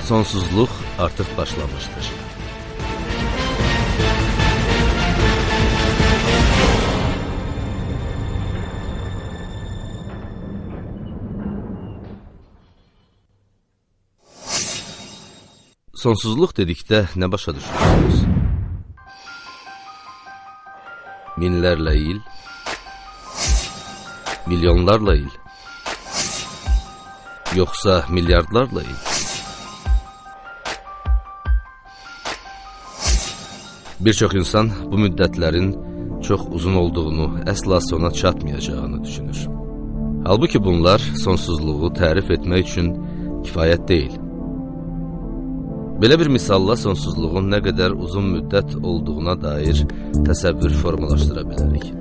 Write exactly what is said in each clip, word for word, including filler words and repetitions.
Sonsuzluq artıq başlamışdır. Sonsuzluq dedikdə nə başa düşürsünüz? Minlərlə il, milyonlarla il, yoxsa milyardlarla il? Bir çox insan bu müddətlərin çox uzun olduğunu, əsla sona çatmayacağını düşünür. Halbuki bunlar sonsuzluğu tərif etmək üçün kifayət deyil. Belə bir misalla sonsuzluğun nə qədər uzun müddət olduğuna dair təsəvvür formalaşdıra bilərik.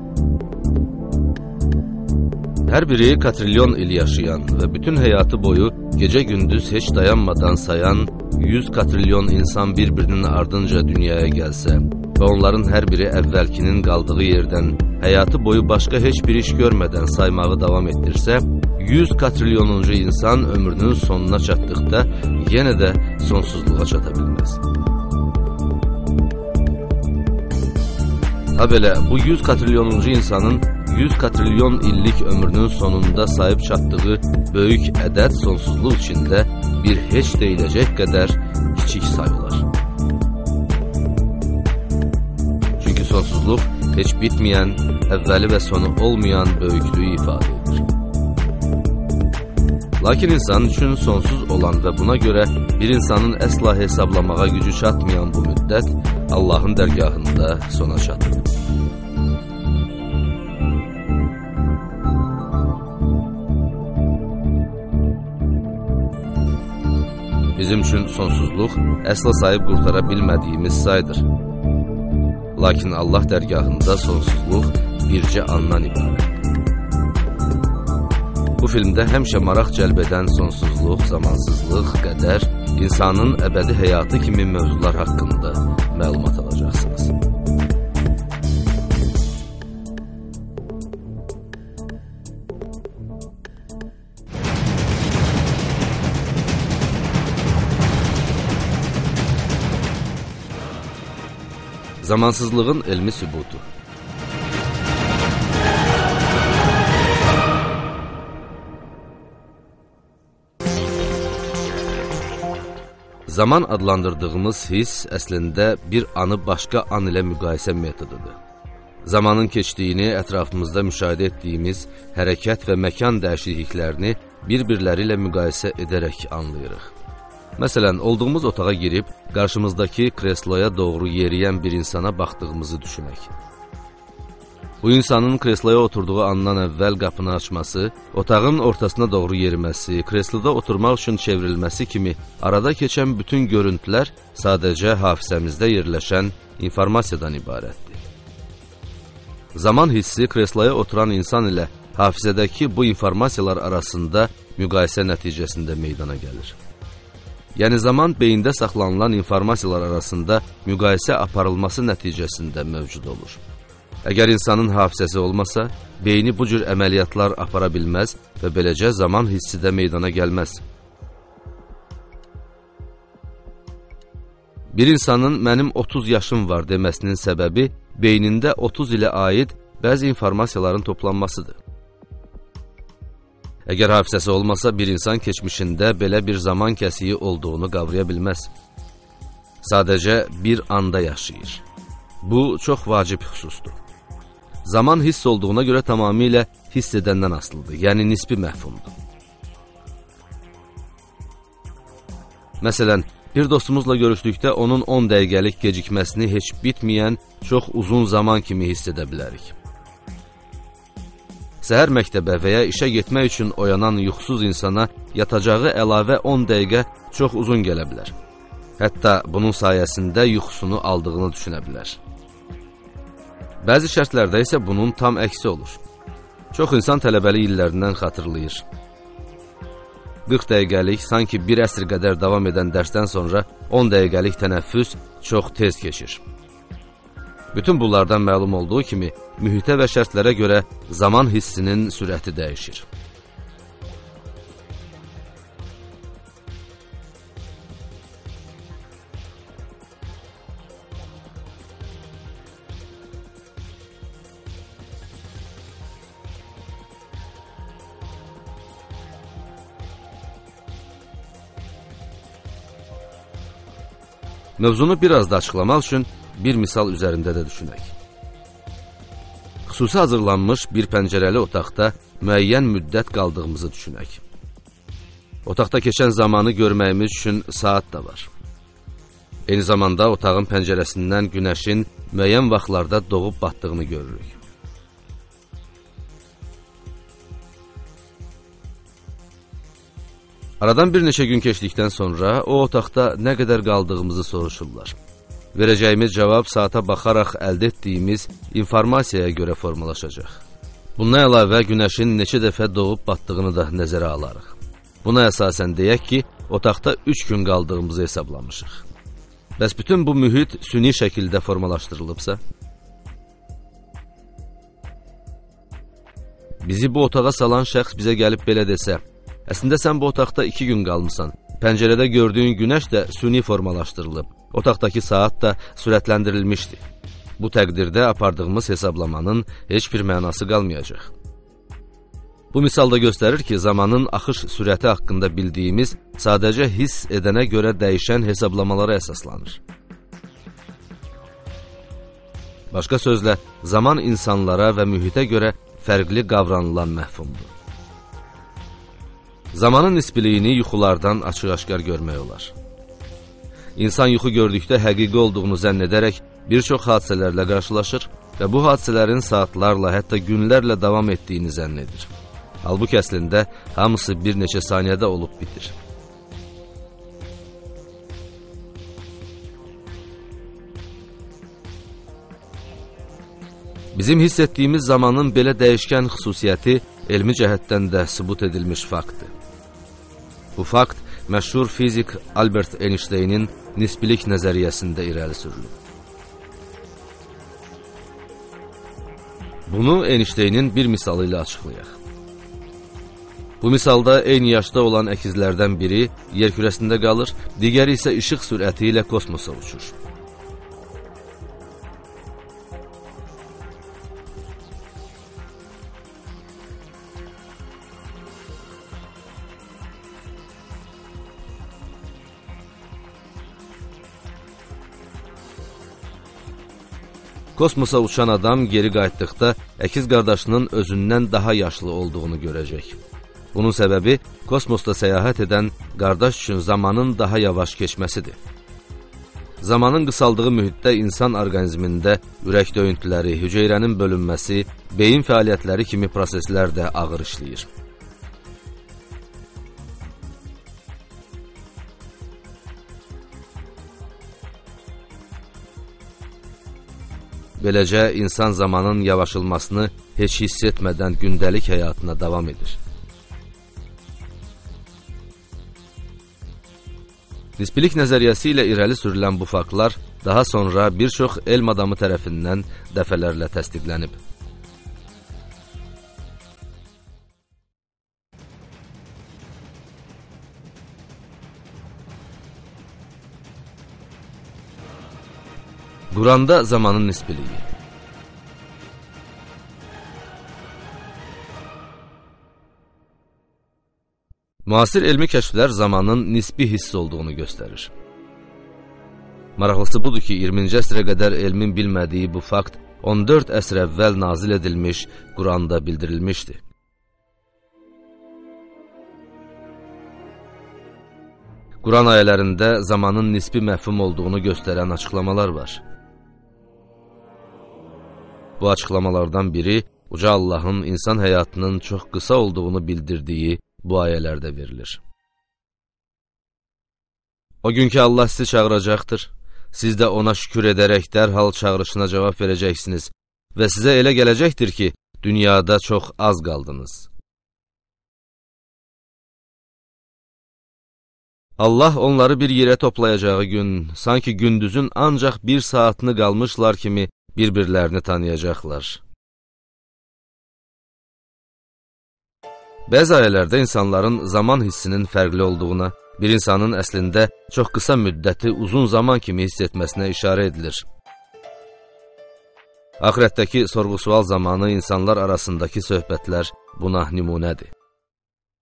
Hər biri katrilyon il yaşayan və bütün həyatı boyu gecə-gündüz heç dayanmadan sayan yüz katrilyon insan bir-birinin ardınca dünyaya gəlsə və onların hər biri əvvəlkinin qaldığı yerdən həyatı boyu başqa heç bir iş görmədən saymağı davam etdirsə, yüz katrilyonuncu insan ömrünün sonuna çatdıqda yenə də sonsuzluğa çata bilməz. Ha belə, bu yüz katrilyonuncu insanın yüz katrilyon illik ömrünün sonunda sahib çatdığı böyük ədəd sonsuzluq içində bir heç deyiləcək qədər kiçik sayılar. Çünki sonsuzluq heç bitməyən, əvvəli və sonu olmayan böyüklüyü ifadə edir. Lakin insan üçün sonsuz olan və buna görə bir insanın əsla hesablamağa gücü çatmayan bu müddət Allahın dərgahında sona çatır. Bizim üçün sonsuzluq əsla sahib qurtara bilmədiyimiz saydır. Lakin Allah dərgahında sonsuzluq bircə andan ibarətdir. Bu filmdə həmişə maraq cəlb edən sonsuzluq, zamansızlıq, qədər, insanın əbədi həyatı kimi mövzular haqqında məlumat alacaqsınız. Zamansızlığın elmi sübutu. Zaman adlandırdığımız his əslində bir anı başqa an ilə müqayisə metodudur. Zamanın keçdiyini, ətrafımızda müşahidə etdiyimiz hərəkət və məkan dəyişikliklərini bir-birləri ilə müqayisə edərək anlayırıq. Məsələn, olduğumuz otağa girib, qarşımızdakı kresloya doğru yeriyən bir insana baxdığımızı düşünək. Bu insanın kresloya oturduğu andan əvvəl qapını açması, otağın ortasına doğru yeriməsi, kresloda oturmaq üçün çevrilməsi kimi arada keçən bütün görüntülər sadəcə hafizəmizdə yerləşən informasiyadan ibarətdir. Zaman hissi kresloya oturan insan ilə hafizədəki bu informasiyalar arasında müqayisə nəticəsində meydana gəlir. Yəni, zaman beyində saxlanılan informasiyalar arasında müqayisə aparılması nəticəsində mövcud olur. Əgər insanın hafizəsi olmasa, beyni bu cür əməliyyatlar apara bilməz və beləcə zaman hissi də meydana gəlməz. Bir insanın mənim otuz yaşım var deməsinin səbəbi beynində otuz ilə aid bəzi informasiyaların toplanmasıdır. Əgər hafizəsi olmasa, bir insan keçmişində belə bir zaman kəsiyi olduğunu qavraya bilməz. Sadəcə bir anda yaşayır. Bu, çox vacib xüsusdur. Zaman hiss olduğuna görə tamamilə hiss edəndən asılıdır, yəni nisbi məhfumdur. Məsələn, bir dostumuzla görüşdükdə onun on dəqiqəlik gecikməsini heç bitməyən çox uzun zaman kimi hiss edə bilərik. Səhər məktəbə və ya işə getmək üçün oyanan yuxusuz insana yatacağı əlavə on dəqiqə çox uzun gələ bilər. Hətta bunun sayəsində yuxusunu aldığını düşünə bilər. Bəzi şərtlərdə isə bunun tam əksi olur. Çox insan tələbəli illərindən xatırlayır. qırx dəqiqəlik, sanki bir əsr qədər davam edən dərsdən sonra on dəqiqəlik tənəffüs çox tez keçir. Bütün bunlardan məlum olduğu kimi, mühitə və şərtlərə görə zaman hissinin sürəti dəyişir. Mövzunu biraz da açıqlamaq üçün bir misal üzərində də düşünək. Xüsusi hazırlanmış bir pəncərəli otaqda müəyyən müddət qaldığımızı düşünək. Otaqda keçən zamanı görməyimiz üçün saat da var. Eyni zamanda otağın pəncərəsindən günəşin müəyyən vaxtlarda doğub batdığını görürük. Aradan bir neçə gün keçdikdən sonra o otaqda nə qədər qaldığımızı soruşurlar. Verəcəyimiz cavab saata baxaraq əldə etdiyimiz informasiyaya görə formalaşacaq. Bundan əlavə günəşin neçə dəfə doğub batdığını da nəzərə alarıq. Buna əsasən deyək ki, otaqda üç gün qaldığımızı hesablamışıq. Bəs bütün bu mühit süni şəkildə formalaşdırılıbsa? Bizi bu otağa salan şəxs bizə gəlib belə desə, əslində sən bu otaqda iki gün qalmısan, pəncərədə gördüyün günəş də süni formalaşdırılıb, otaqdakı saat da sürətləndirilmişdi. Bu təqdirdə apardığımız hesablamanın heç bir mənası qalmayacaq. Bu misalda göstərir ki, zamanın axış sürəti haqqında bildiyimiz sadəcə hiss edənə görə dəyişən hesablamalara əsaslanır. Başqa sözlə, zaman insanlara və mühitə görə fərqli qavranılan məhfumdur. Zamanın nisbiliyini yuxulardan açıq-aşkar görmək olar. İnsan yuxu gördükdə həqiqi olduğunu zənn edərək bir çox hadisələrlə qarşılaşır və bu hadisələrin saatlarla, hətta günlərlə davam etdiyini zənn edir. Halbuki əslində hamısı bir neçə saniyədə olub bitir. Bizim hiss etdiyimiz zamanın belə dəyişkən xüsusiyyəti elmi cəhətdən də sübut edilmiş faktdır. Bu fakt məşhur fizik Albert Einstein'in nisbilik nəzəriyyəsində irəli sürülür. Bunu Einstein'in bir misalı ilə açıqlayaq. Bu misalda eyni yaşda olan əkizlərdən biri yer kürəsində qalır, digəri isə işıq sürəti ilə kosmosa uçur. Kosmosa uçan adam geri qayıtdıqda əkiz qardaşının özündən daha yaşlı olduğunu görəcək. Bunun səbəbi kosmosda səyahət edən qardaş üçün zamanın daha yavaş keçməsidir. Zamanın qısaldığı mühitdə insan orqanizmində ürək döyüntüləri, hüceyrənin bölünməsi, beyin fəaliyyətləri kimi proseslər də ağır işləyir. Beləcə, insan zamanın yavaşılmasını heç hiss etmədən gündəlik həyatına davam edir. Nisbilik nəzəriyyəsi ilə irəli sürülən bu faktlar daha sonra bir çox elm adamı tərəfindən dəfələrlə təsdiqlənib. Quranda zamanın nisbiliyi. Müasir elmi kəşflər zamanın nisbi hiss olduğunu göstərir. Maraqlısı budur ki, iyirminci əsrə qədər elmin bilmədiyi bu fakt on dörd əsr əvvəl nazil edilmiş Quranda bildirilmişdi. Quran ayələrində zamanın nisbi məfhum olduğunu göstərən açıqlamalar var. Bu açıqlamalardan biri Uca Allahın insan həyatının çox qısa olduğunu bildirdiyi bu ayələrdə verilir. O gün ki Allah sizi çağıracaqdır, siz də ona şükür edərək dərhal çağırışına cavab verəcəksiniz və sizə elə gələcəkdir ki, dünyada çox az qaldınız. Allah onları bir yerə toplayacağı gün, sanki gündüzün ancaq bir saatını qalmışlar kimi bir-birlərini tanıyacaqlar. Bəzi ayələrdə insanların zaman hissinin fərqli olduğuna, bir insanın əslində çox qısa müddəti uzun zaman kimi hiss etməsinə işarə edilir. Axirətdəki sorğu-sual zamanı insanlar arasındakı söhbətlər buna nümunədir.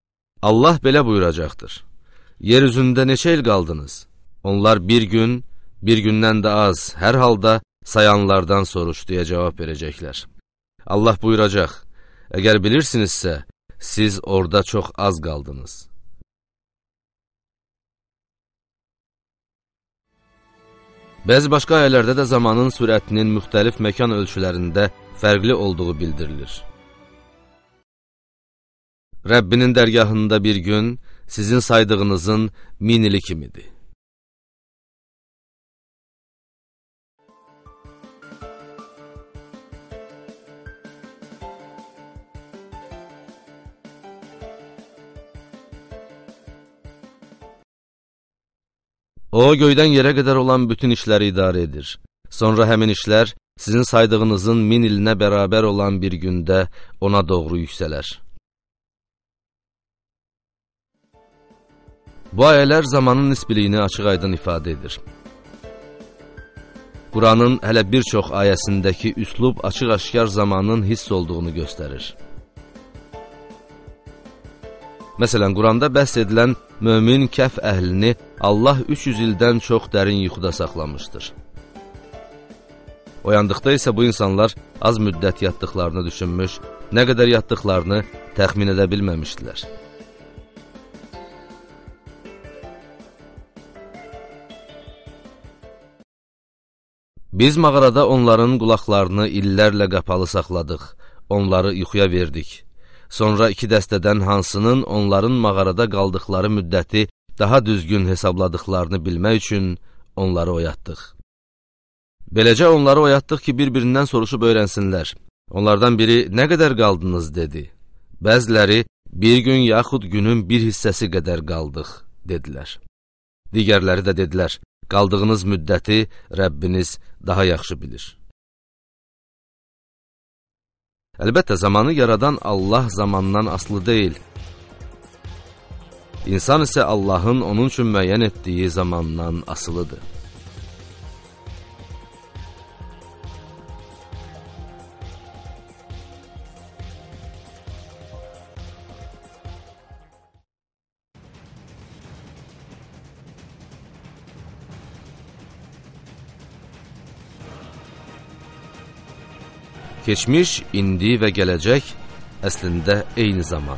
Allah belə buyuracaqdır: Yer üzündə neçə il qaldınız? Onlar bir gün, Bir gündən də az, hər halda sayanlardan soruş deyə cavab verəcəklər. Allah buyuracaq, əgər bilirsinizsə, siz orada çox az qaldınız. Bəzi başqa ayələrdə də zamanın sürətinin müxtəlif məkan ölçülərində fərqli olduğu bildirilir. Rəbbinin dərgahında bir gün sizin saydığınızın min ili kimidir. O, göydən yerə qədər olan bütün işləri idarə edir. Sonra həmin işlər sizin saydığınızın min ilinə bərabər olan bir gündə ona doğru yüksələr. Bu ayələr zamanın nisbiliyini açıq-aydın ifadə edir. Quranın hələ bir çox ayəsindəki üslub açıq-aşkar zamanın hiss olduğunu göstərir. Məsələn, Quranda bəhs edilən mömin kəf əhlini Allah üç yüz ildən çox dərin yuxuda saxlamışdır. Oyandıqda isə bu insanlar az müddət yatdıqlarını düşünmüş, nə qədər yatdıqlarını təxmin edə bilməmişdilər. Biz mağarada onların qulaqlarını illərlə qapalı saxladıq, onları yuxuya verdik. Sonra iki dəstədən hansının onların mağarada qaldıqları müddəti daha düzgün hesabladıqlarını bilmək üçün onları oyatdıq. Beləcə onları oyatdıq ki, bir-birindən soruşub öyrənsinlər. Onlardan biri, nə qədər qaldınız, dedi. Bəziləri, bir gün yaxud günün bir hissəsi qədər qaldıq, dedilər. Digərləri də dedilər, qaldığınız müddəti Rəbbiniz daha yaxşı bilir. Əlbəttə, zamanı yaradan Allah zamandan asılı deyil. İnsan isə Allahın onun üçün müəyyən etdiyi zamandan asılıdır. Keçmiş, indi və gələcək əslində eyni zaman.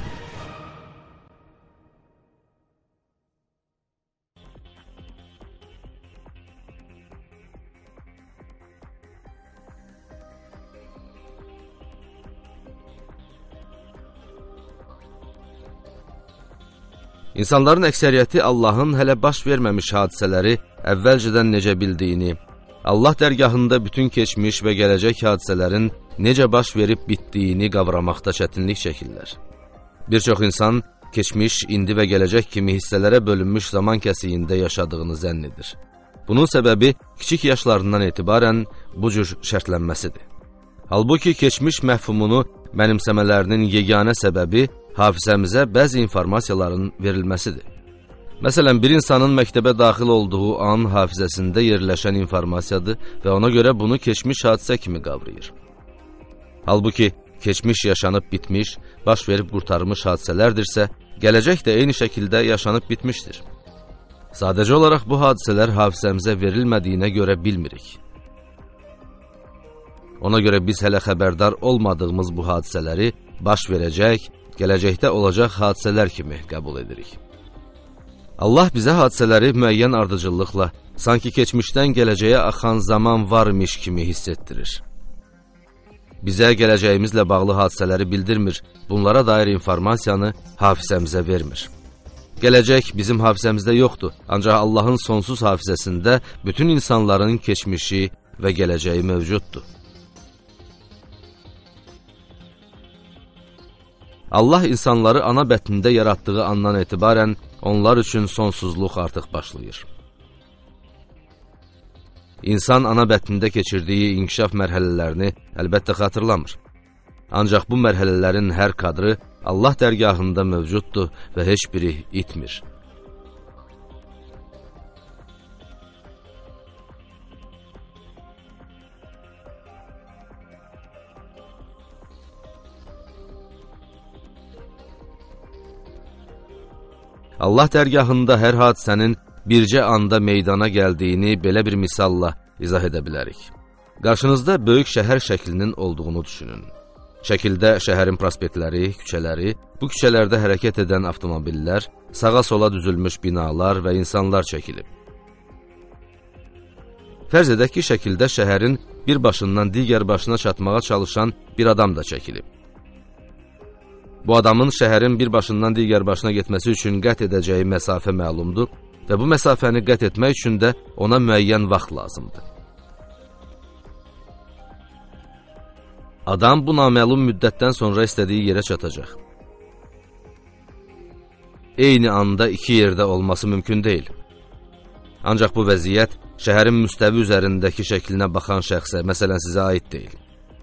İnsanların əksəriyyəti Allahın hələ baş verməmiş hadisələri əvvəlcədən necə bildiyini, Allah dərgahında bütün keçmiş və gələcək hadisələrin necə baş verib bitdiyini qavramaqda çətinlik çəkirlər. Bir çox insan keçmiş, indi və gələcək kimi hissələrə bölünmüş zaman kəsiyində yaşadığını zənn edir. Bunun səbəbi kiçik yaşlarından etibarən bu cür şərtlənməsidir. Halbuki keçmiş məfhumunu mənimsəmələrinin yeganə səbəbi hafizəmizə bəzi informasiyaların verilməsidir. Məsələn, bir insanın məktəbə daxil olduğu an hafizəsində yerləşən informasiyadır və ona görə bunu keçmiş hadisə kimi qavrayır. Halbuki keçmiş yaşanıb bitmiş, baş verib qurtarmış hadisələrdirsə, gələcək də eyni şəkildə yaşanıb bitmişdir. Sadəcə olaraq bu hadisələr hafizəmizə verilmədiyinə görə bilmirik. Ona görə biz hələ xəbərdar olmadığımız bu hadisələri baş verəcək, gələcəkdə olacaq hadisələr kimi qəbul edirik. Allah bizə hadisələri müəyyən ardıcıllıqla, sanki keçmişdən gələcəyə axan zaman varmış kimi hiss etdirir. Bizə gələcəyimizlə bağlı hadisələri bildirmir, bunlara dair informasiyanı hafizəmizə vermir. Gələcək bizim hafizəmizdə yoxdur, ancaq Allahın sonsuz hafizəsində bütün insanların keçmişi və gələcəyi mövcuddur. Allah insanları ana bətnində yaratdığı andan etibarən onlar üçün sonsuzluq artıq başlayır. İnsan ana bətnində keçirdiyi inkişaf mərhələlərini əlbəttə xatırlamır. Ancaq bu mərhələlərin hər kadrı Allah dərgahında mövcuddur və heç biri itmir. Allah dərgahında hər hadisənin bircə anda meydana gəldiyini belə bir misalla izah edə bilərik. Qarşınızda böyük şəhər şəklinin olduğunu düşünün. Şəkildə şəhərin prospektləri, küçələri, bu küçələrdə hərəkət edən avtomobillər, sağa-sola düzülmüş binalar və insanlar çəkilib. Fərz edək ki, şəkildə şəhərin bir başından digər başına çatmağa çalışan bir adam da çəkilib. Bu adamın şəhərin bir başından digər başına getməsi üçün qət edəcəyi məsafə məlumdur və bu məsafəni qət etmək üçün də ona müəyyən vaxt lazımdır. Adam bu naməlum müddətdən sonra istədiyi yerə çatacaq. Eyni anda iki yerdə olması mümkün deyil. Ancaq bu vəziyyət şəhərin müstəvi üzərindəki şəklinə baxan şəxsə, məsələn sizə aid deyil.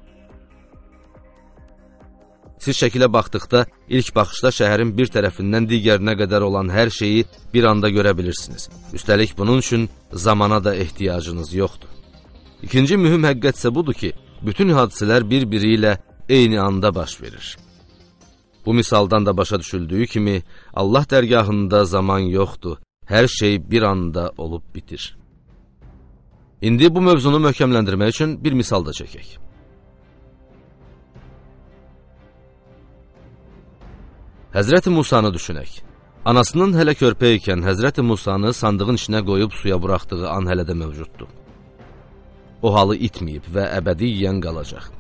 Siz şəkilə baxdıqda, ilk baxışda şəhərin bir tərəfindən digərinə qədər olan hər şeyi bir anda görə bilirsiniz. Üstəlik bunun üçün zamana da ehtiyacınız yoxdur. İkinci mühüm həqiqət isə budur ki, bütün hadisələr bir-biri ilə eyni anda baş verir. Bu misaldan da başa düşüldüyü kimi, Allah dərgahında zaman yoxdur, hər şey bir anda olub bitir. İndi bu mövzunu möhkəmləndirmək üçün bir misal da çəkək. Həzrəti Musanı düşünək. Anasının hələ körpə ikən Həzrəti Musanı sandığın içinə qoyub suya buraxdığı an hələ də mövcuddur. O halı itməyib və əbədiyyən qalacaq.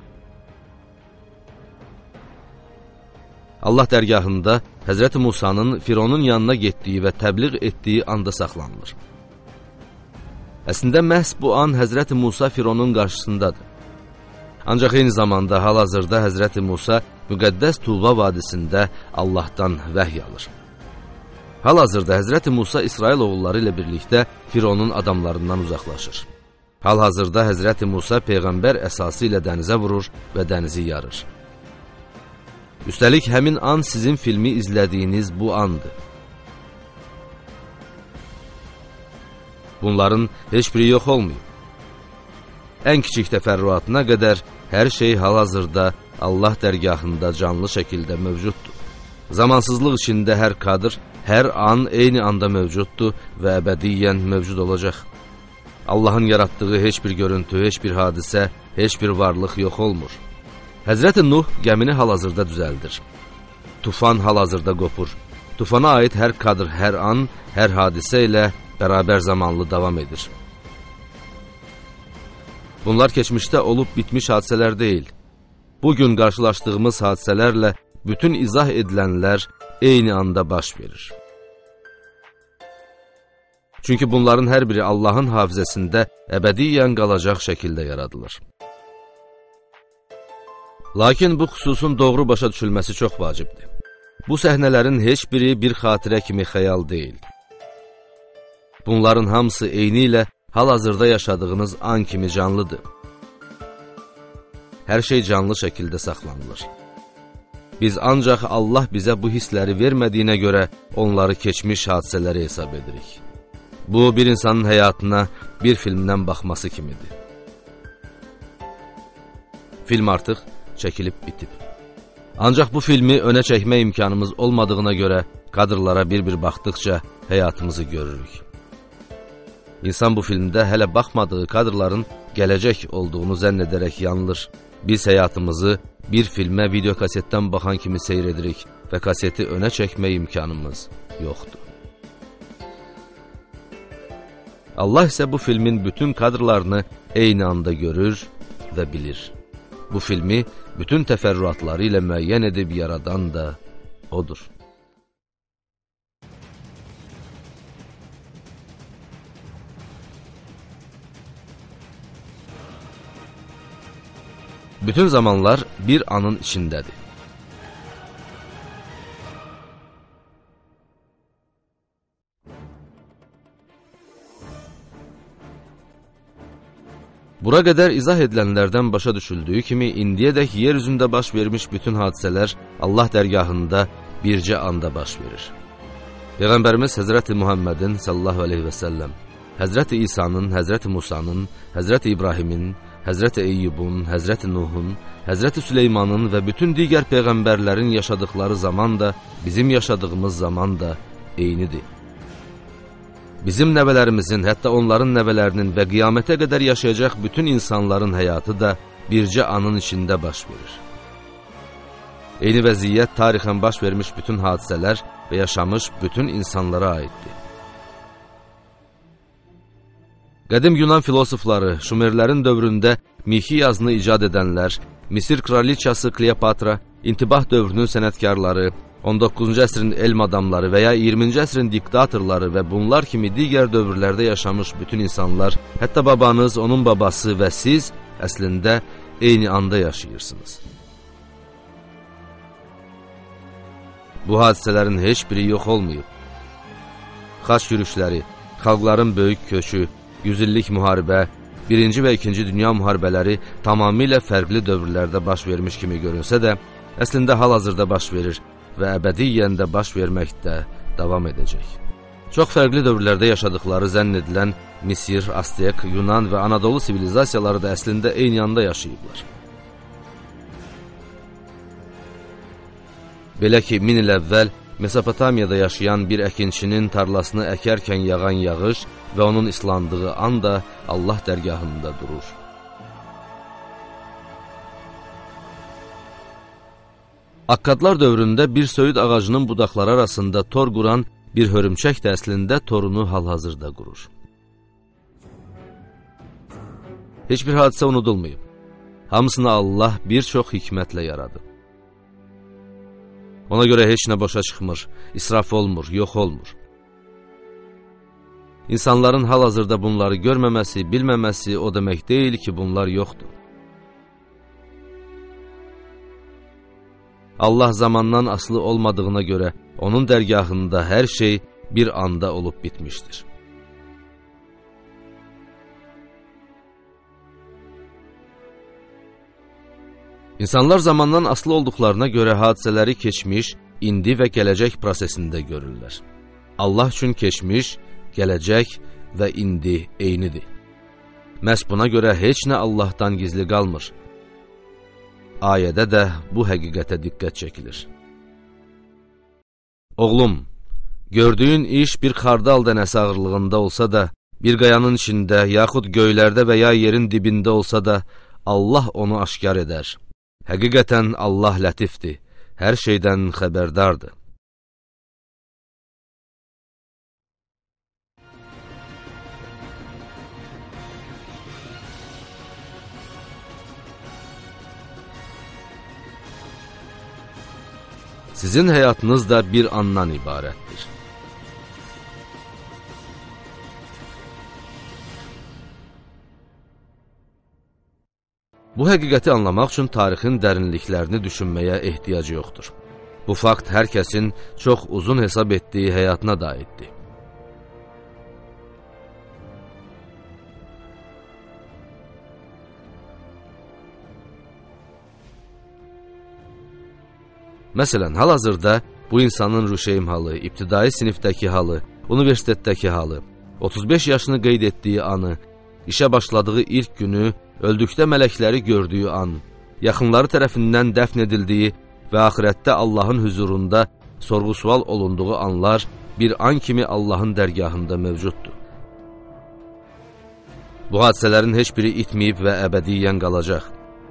Allah dərgahında Həzrəti Musanın Fironun yanına getdiyi və təbliğ etdiyi anda saxlanılır. Əslində məhz bu an Həzrəti Musa Fironun qarşısındadır. Ancaq eyni zamanda hal-hazırda Həzrəti Musa müqəddəs Tuva vadisində Allahdan vəhy alır. Hal-hazırda Həzrəti Musa İsrail oğulları ilə birlikdə Fironun adamlarından uzaqlaşır. Hal-hazırda Həzrəti Musa Peyğəmbər əsası ilə dənizə vurur və dənizi yarır. Üstəlik, həmin an sizin filmi izlədiyiniz bu andır. Bunların heç biri yox olmayıb. Ən kiçik təfərrüatına qədər hər şey hal-hazırda Allah dərgahında canlı şəkildə mövcuddur. Zamansızlıq içində hər kadr, hər an eyni anda mövcuddur və əbədiyyən mövcud olacaq. Allahın yaratdığı heç bir görüntü, heç bir hadisə, heç bir varlıq yox olmur. Həzrəti Nuh gəmini hal-hazırda düzəldir. Tufan hal-hazırda qopur. Tufana aid hər kadr, hər an, hər hadisə ilə bərabər zamanlı davam edir. Bunlar keçmişdə olub bitmiş hadisələr deyil. Bugün qarşılaşdığımız hadisələrlə bütün izah edilənlər eyni anda baş verir. Çünki bunların hər biri Allahın hafizəsində əbədiyyən qalacaq şəkildə yaradılır. Lakin bu xüsusun doğru başa düşülməsi çox vacibdir. Bu səhnələrin heç biri bir xatirə kimi xəyal deyil. Bunların hamısı eyni ilə hal-hazırda yaşadığınız an kimi canlıdır. Hər şey canlı şəkildə saxlanılır. Biz ancaq Allah bizə bu hissləri vermədiyinə görə onları keçmiş hadisələri hesab edirik. Bu, bir insanın həyatına bir filmdən baxması kimidir. Film artıq çəkilib bitib. Ancaq bu filmi önə çəkmə imkanımız olmadığına görə kadrlara bir-bir baxdıqca həyatımızı görürük. İnsan bu filmdə hələ baxmadığı kadrların gələcək olduğunu zənn edərək yanılır. Biz həyatımızı bir filmə video kasetdən baxan kimi seyr edirik və kaseti önə çəkmə imkanımız yoxdur. Allah isə bu filmin bütün kadrlarını eyni anda görür və bilir. Bu filmi bütün təfərrüatları ilə müəyyən edib yaradan da odur. Bütün zamanlar bir anın içindədir. Bura qədər izah edilənlərdən başa düşüldüyü kimi, indiyədək yer üzündə baş vermiş bütün hadisələr Allah dərgahında bircə anda baş verir. Peyğəmbərimiz Həzrəti Muhammedin sallallahu aleyhi və səlləm, Həzrəti İsa'nın, Həzrəti Musa'nın, Həzrəti İbrahimin, Həzrəti Eyyubun, Həzrəti Nuhun, Həzrəti Süleymanın və bütün digər peyğəmbərlərin yaşadıkları zaman da bizim yaşadığımız zaman da eynidir. bizim nəvələrimizin, hətta onların nəvələrinin və qiyamətə qədər yaşayacaq bütün insanların həyatı da bircə anın içində baş verir. Eyni vəziyyət tarixən baş vermiş bütün hadisələr və yaşamış bütün insanlara aiddir. Qədim Yunan filosofları, Şumerlərin dövründə mixi yazını icad edənlər, Misir kraliçası Kleopatra, intibah dövrünün sənətkarları, on doqquzuncu əsrin elm adamları və ya iyirminci əsrin diktatorları və bunlar kimi digər dövrlərdə yaşamış bütün insanlar, hətta babanız, onun babası və siz əslində eyni anda yaşayırsınız. Bu hadisələrin heç biri yox olmayıb. Xaç yürüşləri, xalqların böyük köçü, yüzillik müharibə, birinci və ikinci dünya müharibələri tamamilə fərqli dövrlərdə baş vermiş kimi görünsə də, əslində hal-hazırda baş verir və əbədiyyən də baş verməkdə davam edəcək. Çox fərqli dövrlərdə yaşadıkları zənn edilən Misir, Aztek, Yunan və Anadolu sivilizasiyaları da əslində eyni anda yaşayıblar. Belə ki, min il əvvəl Mesopotamiyada yaşayan bir əkinçinin tarlasını əkərkən yağan yağış və onun islandığı anda Allah dərgahında durur. Akkadlar dövründə bir söyüd ağacının budaqları arasında tor quran bir hörümçək də əslində torunu hal-hazırda qurur. Heç bir hadisə unudulmayıb. Hamısını Allah bir çox hikmətlə yaradıb. Ona görə heç nə boşa çıxmır, israf olmur, yox olmur. İnsanların hal-hazırda bunları görməməsi, bilməməsi o demək deyil ki, bunlar yoxdur. Allah zamandan asılı olmadığına görə onun dərgahında hər şey bir anda olub bitmişdir. İnsanlar zamandan asılı olduqlarına görə hadisələri keçmiş, indi və gələcək prosesində görürlər. Allah üçün keçmiş, gələcək və indi eynidir. Məhz buna görə heç nə Allahdan gizli qalmır. Ayədə də bu həqiqətə diqqət çəkilir. Oğlum, gördüyün iş bir xardal dənəsi ağırlığında olsa da, bir qayanın içində, yaxud göylərdə və ya yerin dibində olsa da, Allah onu aşkar edər. Həqiqətən Allah lətifdir, hər şeydən xəbərdardır. Sizin həyatınız da bir andan ibarətdir. Bu həqiqəti anlamaq üçün tarixin dərinliklərini düşünməyə ehtiyac yoxdur. Bu fakt hər kəsin çox uzun hesab etdiyi həyatına da aiddir. Məsələn, hal-hazırda bu insanın rüşeym halı, ibtidai sinifdəki halı, universitetdəki halı, otuz beş yaşını qeyd etdiyi anı, işə başladığı ilk günü, öldükdə mələkləri gördüyü an, yaxınları tərəfindən dəfn edildiyi və axirətdə Allahın hüzurunda sorğu-sual olunduğu anlar bir an kimi Allahın dərgahında mövcuddur. Bu hadisələrin heç biri itməyib və əbədiyyən qalacaq.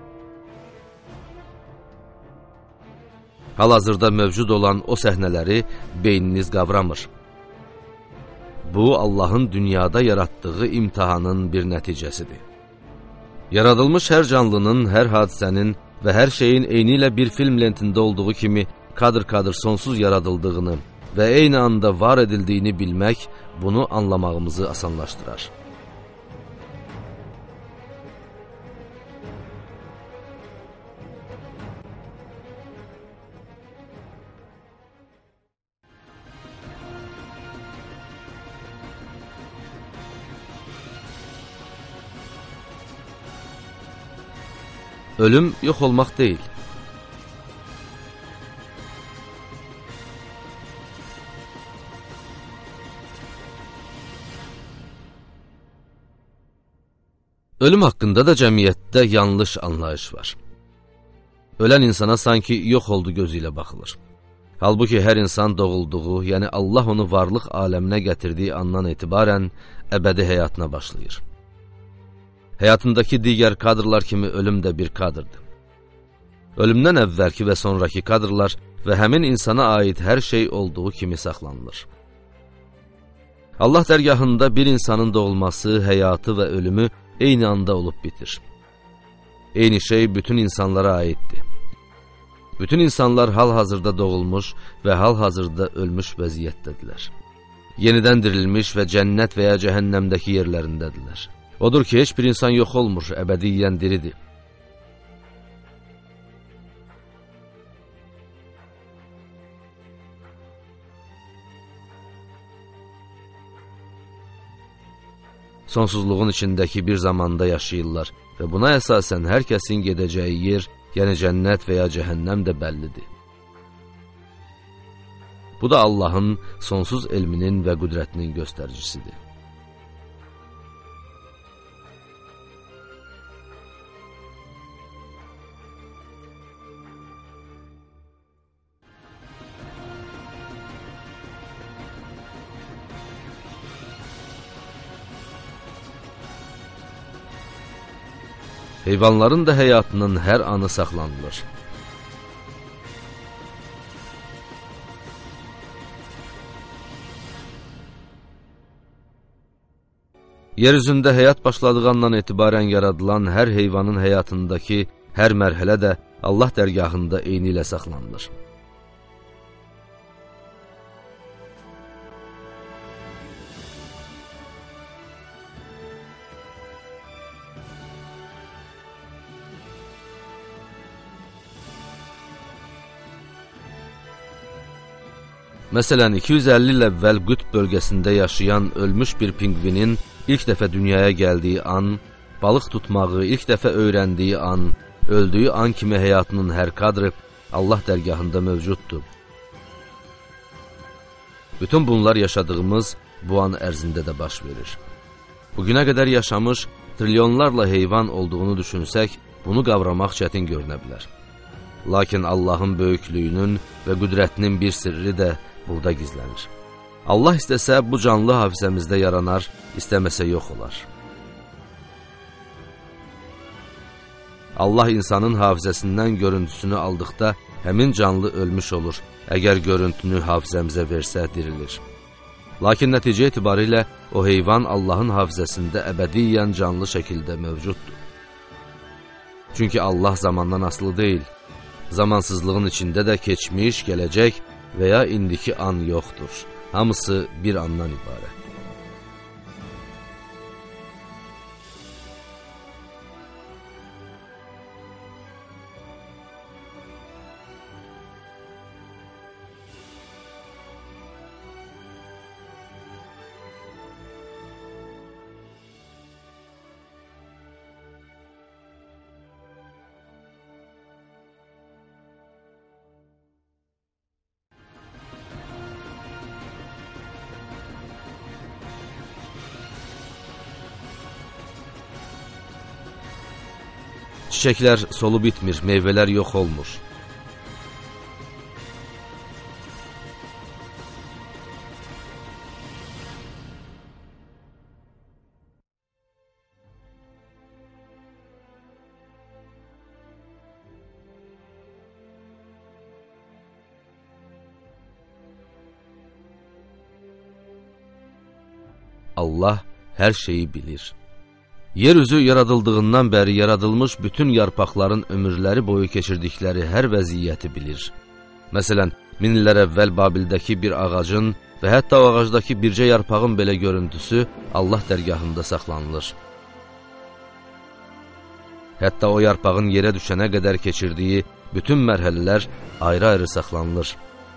Hal-hazırda mövcud olan o səhnələri beyniniz qavramır. Bu, Allahın dünyada yaratdığı imtihanın bir nəticəsidir. Yaradılmış hər canlının, hər hadisənin və hər şeyin eyni ilə bir film lentində olduğu kimi kadr-kadr sonsuz yaradıldığını və eyni anda var edildiyini bilmək, bunu anlamağımızı asanlaşdırar. Ölüm yox olmaq deyil. Ölüm haqqında da cəmiyyətdə yanlış anlayış var. Ölən insana sanki yox oldu gözü ilə baxılır. Halbuki hər insan doğulduğu, yəni Allah onu varlıq aləminə gətirdiyi andan etibarən əbədi həyatına başlayır. Həyatındakı digər kadrlar kimi ölüm də bir kadrdır. Ölümdən əvvəlki və sonraki kadrlar və həmin insana aid hər şey olduğu kimi saxlanılır. Allah dərgahında bir insanın doğulması, həyatı və ölümü eyni anda olub bitir. Eyni şey bütün insanlara aiddir. Bütün insanlar hal-hazırda doğulmuş və hal-hazırda ölmüş vəziyyətdədirlər. Yenidən dirilmiş və cənnət və ya cəhənnəmdəki yerlərindədirlər. Odur ki, heç bir insan yox olmur, əbədiyyən diridir. Sonsuzluğun içindəki bir zamanda yaşayırlar və buna əsasən hər kəsin gedəcəyi yer, yəni cənnət və ya cəhənnəm də bəllidir. Bu da Allahın sonsuz elminin və qüdrətinin göstəricisidir. Heyvanların da həyatının hər anı saxlanılır. Yer üzündə həyat başladığı andan etibarən yaradılan hər heyvanın həyatındakı hər mərhələ də Allah dərgahında eyni ilə saxlanılır. Məsələn, iki yüz əlli il əvvəl qütb bölgəsində yaşayan ölmüş bir pingvinin ilk dəfə dünyaya gəldiyi an, balıq tutmağı ilk dəfə öyrəndiyi an, öldüyü an kimi həyatının hər kadrı Allah dərgahında mövcuddur. Bütün bunlar yaşadığımız bu an ərzində də baş verir. Bugünə qədər yaşamış trilyonlarla heyvan olduğunu düşünsək, bunu qavramaq çətin görünə bilər. Lakin Allahın böyüklüyünün və qüdrətinin bir sirri də burada gizlənir. Allah istəsə bu canlı hafizəmizdə yaranar, istəməsə yox olar. Allah insanın hafizəsindən görüntüsünü aldıqda həmin canlı ölmüş olur. Əgər görüntünü hafizəmizə versə dirilir. Lakin nəticə etibarilə o heyvan Allahın hafizəsində əbədiyyən canlı şəkildə mövcuddur. Çünki Allah zamandan asılı deyil. Zamansızlığın içində də keçmiş, gələcək və ya indiki an yoxdur. Hamısı bir andan ibarət. Çiçəklər solub bitmir, meyvələr yox olmur. Allah hər şeyi bilir. Yeryüzü yaradıldığından bəri yaradılmış bütün yarpaqların ömürləri boyu keçirdikləri hər vəziyyəti bilir. Məsələn, min illər əvvəl Babildəki bir ağacın və hətta o ağacdakı bircə yarpağın belə görüntüsü Allah dərgahında saxlanılır. Hətta o yarpağın yerə düşənə qədər keçirdiyi bütün mərhələlər ayrı-ayrı saxlanılır.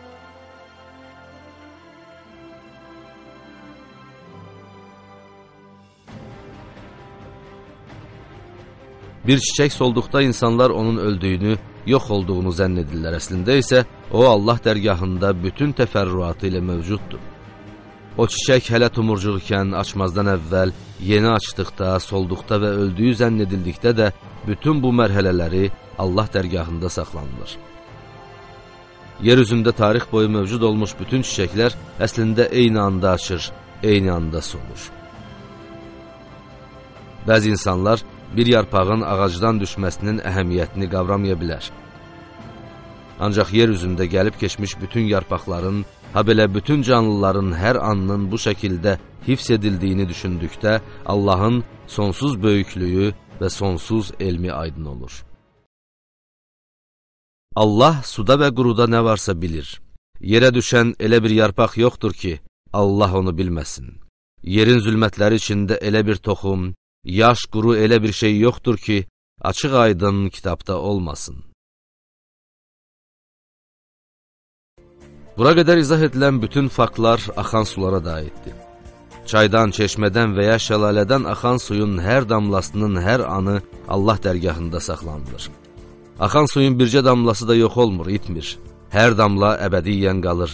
Bir çiçək solduqda insanlar onun öldüyünü, yox olduğunu zənn edirlər. Əslində isə o Allah dərgahında bütün təfərrüatı ilə mövcuddur. O çiçək hələ tumurcuqkən, açmazdan əvvəl, yeni açdıqda, solduqda və öldüyü zənn edildikdə də bütün bu mərhələləri Allah dərgahında saxlanılır. Yer üzündə tarix boyu mövcud olmuş bütün çiçəklər əslində eyni anda açır, eyni anda solur. Bəzi insanlar bir yarpağın ağacdan düşməsinin əhəmiyyətini qavramaya bilər. Ancaq yer üzündə gəlib keçmiş bütün yarpaqların, ha belə bütün canlıların hər anının bu şəkildə hifz edildiyini düşündükdə Allahın sonsuz böyüklüyü və sonsuz elmi aydın olur. Allah suda və quruda nə varsa bilir. Yerə düşən elə bir yarpaq yoxdur ki, Allah onu bilməsin. Yerin zülmətləri içində elə bir toxum, yaş, quru elə bir şey yoxdur ki, açıq aydın kitabda olmasın. Bura qədər izah edilən bütün faktlar axan sulara da aiddir. Çaydan, çeşmədən və ya şəlalədən axan suyun hər damlasının hər anı Allah dərgahında saxlanılır. Axan suyun bircə damlası da yox olmur, itmir. Hər damla əbədiyyən qalır.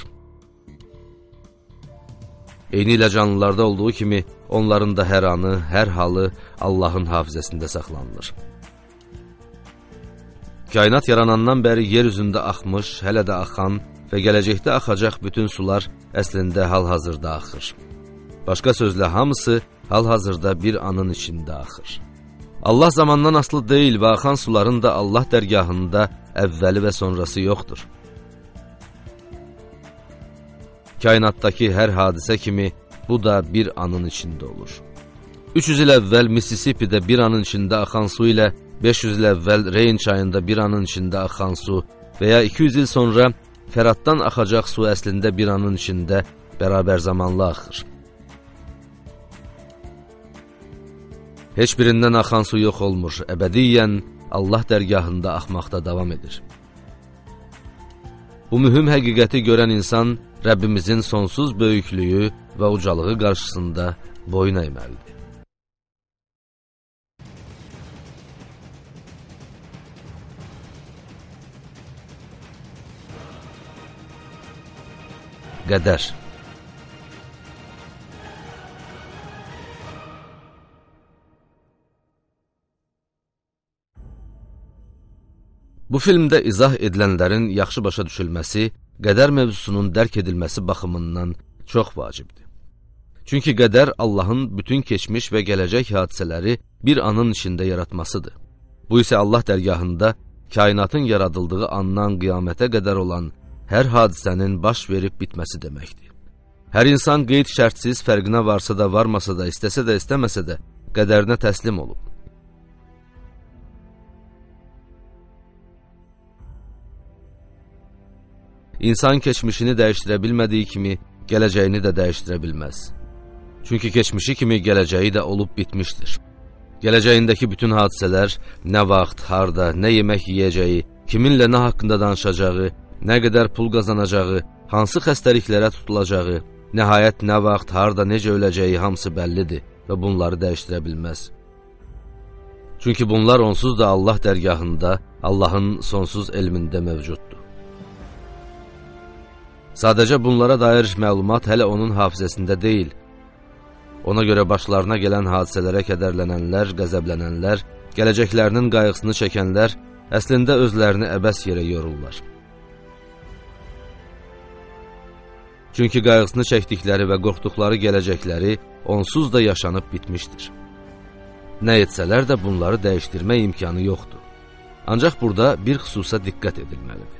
Eyni ilə canlılarda olduğu kimi, onların da hər anı, hər halı Allahın hafizəsində saxlanılır. Kainat yaranandan bəri yer üzündə axmış, hələ də axan və gələcəkdə axacaq bütün sular əslində hal-hazırda axır. Başqa sözlə, hamısı hal-hazırda bir anın içində axır. Allah zamandan asılı deyil və axan suların da Allah dərgahında əvvəli və sonrası yoxdur. Kainatdakı hər hadisə kimi bu da bir anın içində olur. üç yüz il əvvəl Mississippi'də bir anın içində axan su ilə beş yüz il əvvəl Reyn çayında bir anın içində axan su və ya iki yüz il sonra Fəratdan axacaq su əslində bir anın içində bərabər zamanlı axır. Heç birindən axan su yox olmur, əbədiyyən Allah dərgahında axmaqda davam edir. Bu mühüm həqiqəti görən insan Rəbbimizin sonsuz böyüklüyü və ucalığı qarşısında boyun əyməlidir. Qədər. Bu filmdə izah edilənlərin yaxşı başa düşülməsi, qədər mövzusunun dərk edilməsi baxımından çox vacibdir. Çünki qədər Allahın bütün keçmiş və gələcək hadisələri bir anın içində yaratmasıdır. Bu isə Allah dərgahında kainatın yaradıldığı andan qiyamətə qədər olan hər hadisənin baş verib bitməsi deməkdir. Hər insan qeyd şərtsiz, fərqinə varsa da, varmasa da, istəsə də, istəməsə də qədərinə təslim olub. İnsan keçmişini dəyişdirə bilmədiyi kimi, gələcəyini də dəyişdirə bilməz. Çünki keçmişi kimi gələcəyi də olub bitmişdir. Gələcəyindəki bütün hadisələr, nə vaxt, harda, nə yemək yiyəcəyi, kiminlə nə haqqında danışacağı, nə qədər pul qazanacağı, hansı xəstəliklərə tutulacağı, nəhayət nə vaxt, harda, necə öləcəyi hamısı bəllidir və bunları dəyişdirə bilməz. Çünki bunlar onsuz da Allah dərgahında, Allahın sonsuz elmində mövcuddur. Sadəcə bunlara dair məlumat hələ onun hafizəsində deyil. Ona görə başlarına gələn hadisələrə kədərlənənlər, qəzəblənənlər, gələcəklərinin qayğısını çəkənlər əslində özlərini əbəs yerə yorurlar. Çünki qayğısını çəkdikləri və qorxduqları gələcəkləri onsuz da yaşanıb bitmişdir. Nə etsələr də bunları dəyişdirmə imkanı yoxdur. Ancaq burada bir xüsusa diqqət edilməlidir.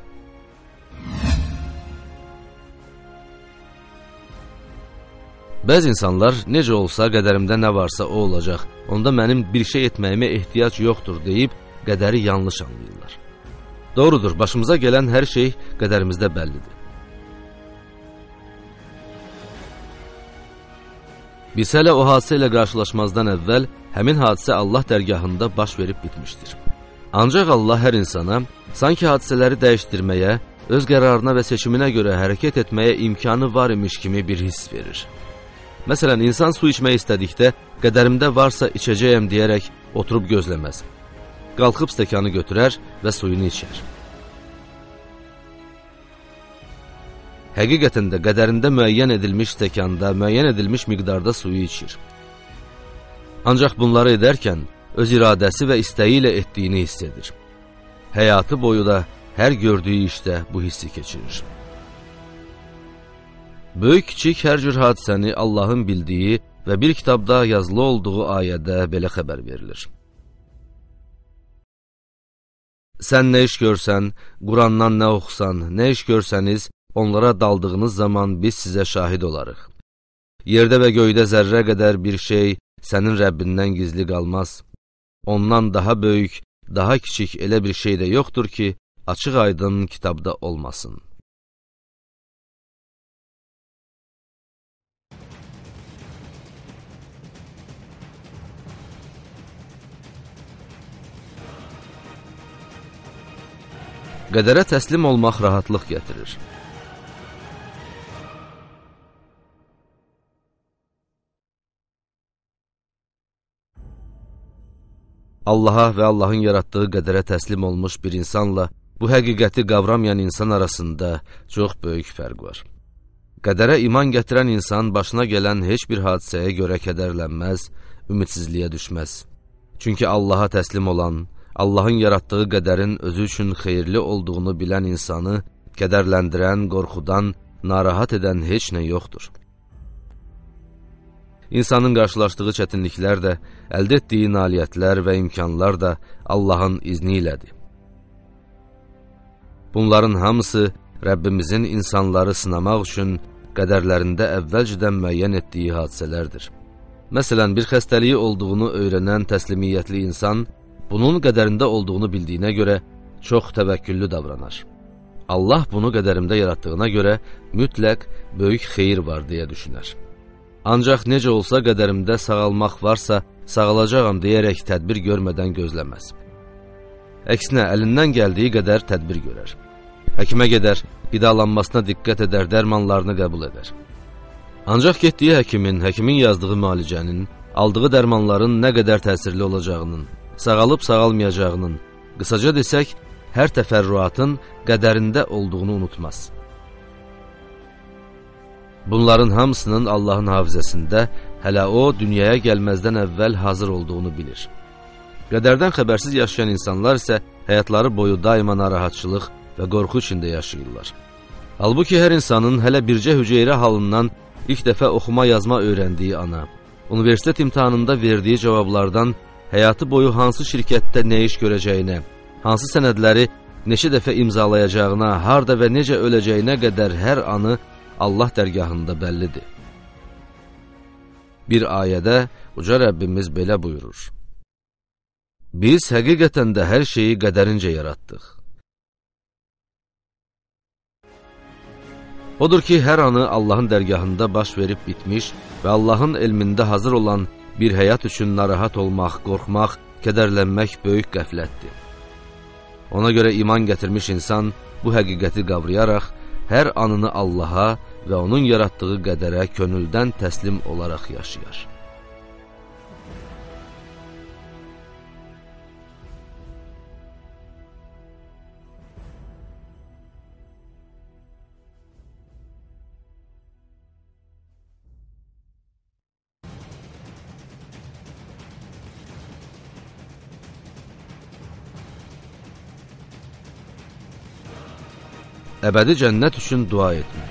Bəzi insanlar necə olsa qədərimdə nə varsa o olacaq, onda mənim bir şey etməyimə ehtiyac yoxdur deyib qədəri yanlış anlayırlar. Doğrudur, başımıza gələn hər şey qədərimizdə bəllidir. Biz hələ o hadisə ilə qarşılaşmazdan əvvəl həmin hadisə Allah dərgahında baş verib bitmişdir. Ancaq Allah hər insana sanki hadisələri dəyişdirməyə, öz qərarına və seçiminə görə hərəkət etməyə imkanı var imiş kimi bir hiss verir. Məsələn, insan su içmək istədikdə, qədərimdə varsa içəcəyəm deyərək oturub gözləməz. Qalxıb stəkanı götürər və suyunu içər. Həqiqətən də qədərində müəyyən edilmiş stəkanda, müəyyən edilmiş miqdarda suyu içir. Ancaq bunları edərkən öz iradəsi və istəyi ilə etdiyini hiss edir. Həyatı boyu da hər gördüyü işdə bu hissi keçirir. Böyük-kiçik hər cür hadisəni Allahın bildiyi və bir kitabda yazılı olduğu ayədə belə xəbər verilir. Sən nə iş görsən, Qurandan nə oxusan, nə iş görsəniz, onlara daldığınız zaman biz sizə şahid olarıq. Yerdə və göydə zərrə qədər bir şey sənin Rəbbindən gizli qalmaz. Ondan daha böyük, daha kiçik elə bir şey də yoxdur ki, açıq aydın kitabda olmasın. Qədərə təslim olmaq rahatlıq gətirir. Allaha və Allahın yaratdığı qədərə təslim olmuş bir insanla bu həqiqəti qavramayan insan arasında çox böyük fərq var. Qədərə iman gətirən insan başına gələn heç bir hadisəyə görə kədərlənməz, ümidsizliyə düşməz. Çünki Allaha təslim olan, Allahın yaratdığı qədərin özü üçün xeyirli olduğunu bilən insanı kədərləndirən, qorxudan, narahat edən heç nə yoxdur. İnsanın qarşılaşdığı çətinliklər də, əldə etdiyi nailiyyətlər və imkanlar da Allahın izni ilədir. Bunların hamısı Rəbbimizin insanları sınamaq üçün qədərlərində əvvəlcədən müəyyən etdiyi hadisələrdir. Məsələn, bir xəstəliyi olduğunu öyrənən təslimiyyətli insan, bunun qədərində olduğunu bildiyinə görə çox təvəkküllü davranar. Allah bunu qədərimdə yaratdığına görə mütləq böyük xeyir var deyə düşünər. Ancaq necə olsa qədərimdə sağalmaq varsa, sağalacağam deyərək tədbir görmədən gözləməz. Əksinə, əlindən gəldiyi qədər tədbir görər. Həkimə gedər, qidalanmasına diqqət edər, dərmanlarını qəbul edər. Ancaq getdiyi həkimin, həkimin yazdığı müalicənin, aldığı dərmanların nə qədər təsirli olacağının, sağalıb sağalmayacağının, qısaca desək, hər təfərrüatın qədərində olduğunu unutmaz. Bunların hamısının Allahın hafizəsində hələ o, dünyaya gəlməzdən əvvəl hazır olduğunu bilir. Qədərdən xəbərsiz yaşayan insanlar isə həyatları boyu daima narahatçılıq və qorxu içində yaşayırlar. Halbuki hər insanın hələ bircə hüceyrə halından ilk dəfə oxuma yazma öyrəndiyi ana, universitet imtahanında verdiyi cavablardan həyatı boyu hansı şirkətdə nə iş görəcəyinə, hansı sənədləri neçə dəfə imzalayacağına, harda və necə öləcəyinə qədər hər anı Allah dərgahında bəllidir. Bir ayədə uca Rəbbimiz belə buyurur: Biz həqiqətən də hər şeyi qədərincə yaratdıq. Odur ki, hər anı Allahın dərgahında baş verib bitmiş və Allahın elmində hazır olan bir həyat üçün narahat olmaq, qorxmaq, kədərlənmək böyük qəflətdir. Ona görə iman gətirmiş insan bu həqiqəti qavrayaraq, hər anını Allaha və onun yaratdığı qədərə könüldən təslim olaraq yaşayar. Əbədi cənnət üçün dua etmək.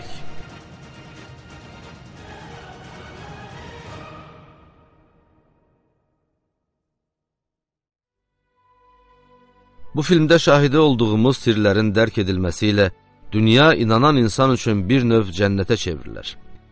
Bu filmdə şahidi olduğumuz sirlərin dərk edilməsi ilə dünya inanan insan üçün bir növ cənnətə çevrilər.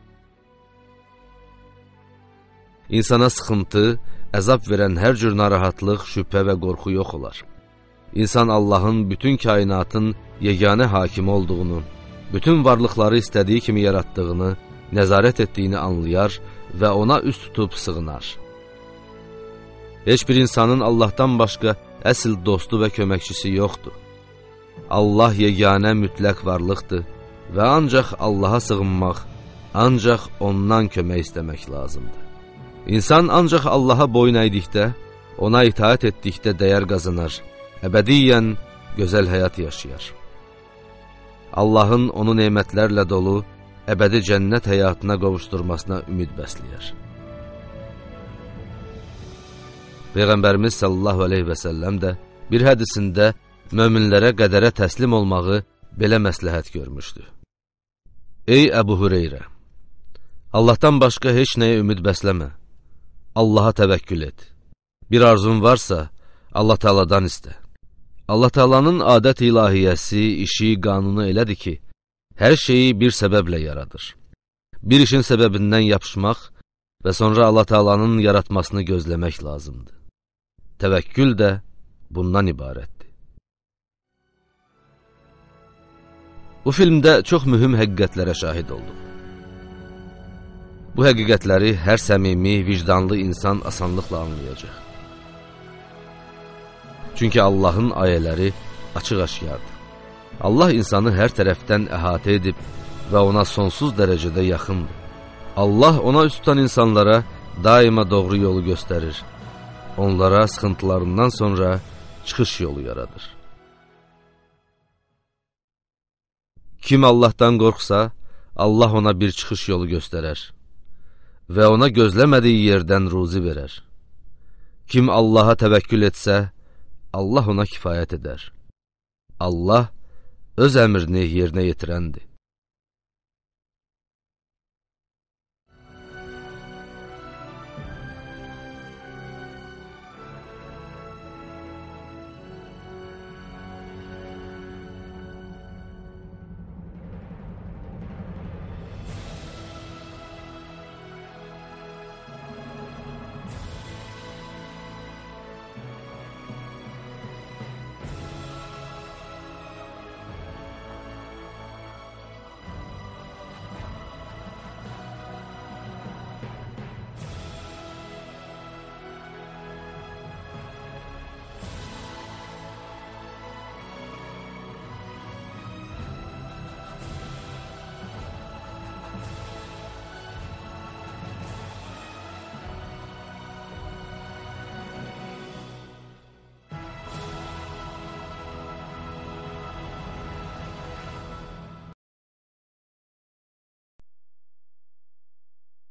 İnsana sıxıntı, əzab verən hər cür narahatlıq, şübhə və qorxu yox olar. İnsan Allahın bütün kainatın yeganə hakimi olduğunu, bütün varlıqları istədiyi kimi yaratdığını, nəzarət etdiyini anlayar və ona üst tutub sığınar. Heç bir insanın Allahdan başqa əsl dostu və köməkçisi yoxdur. Allah yeganə mütləq varlıqdır və ancaq Allaha sığınmaq, ancaq ondan kömək istəmək lazımdır. İnsan ancaq Allaha boyun əydikdə, ona itaat etdikdə dəyər qazanar, əbədiyyən gözəl həyat yaşayar. Allahın onu nemətlərlə dolu, əbədi cənnət həyatına qovuşturmasına ümid bəsləyər. Peyğəmbərimiz sallallahu aleyhi və səlləm də bir hədisində möminlərə qədərə təslim olmağı belə məsləhət görmüşdü. Ey Əbu Hüreyrə! Allahdan başqa heç nəyə ümid bəsləmə. Allaha təvəkkül et. Bir arzun varsa, Allah Teala'dan istə. Allah Teala'nın adət ilahiyyəsi, işi, qanunu elədir ki, hər şeyi bir səbəblə yaradır. Bir işin səbəbindən yapışmaq və sonra Allah Teala'nın yaratmasını gözləmək lazımdır. Təvəkkül də bundan ibarətdir. Bu filmdə çox mühüm həqiqətlərə şahid olduq. Bu həqiqətləri hər səmimi, vicdanlı insan asanlıqla anlayacaq. Çünki Allahın ayələri açıq-aşkardır. Allah insanı hər tərəfdən əhatə edib və ona sonsuz dərəcədə yaxındır. Allah ona üst tutan insanlara daima doğru yolu göstərir. Onlara sıxıntılarından sonra çıxış yolu yaradır. Kim Allahdan qorxsa, Allah ona bir çıxış yolu göstərər və ona gözləmədiyi yerdən ruzi verər. Kim Allaha təvəkkül etsə, Allah ona kifayət edər. Allah öz əmrini yerinə yetirəndir.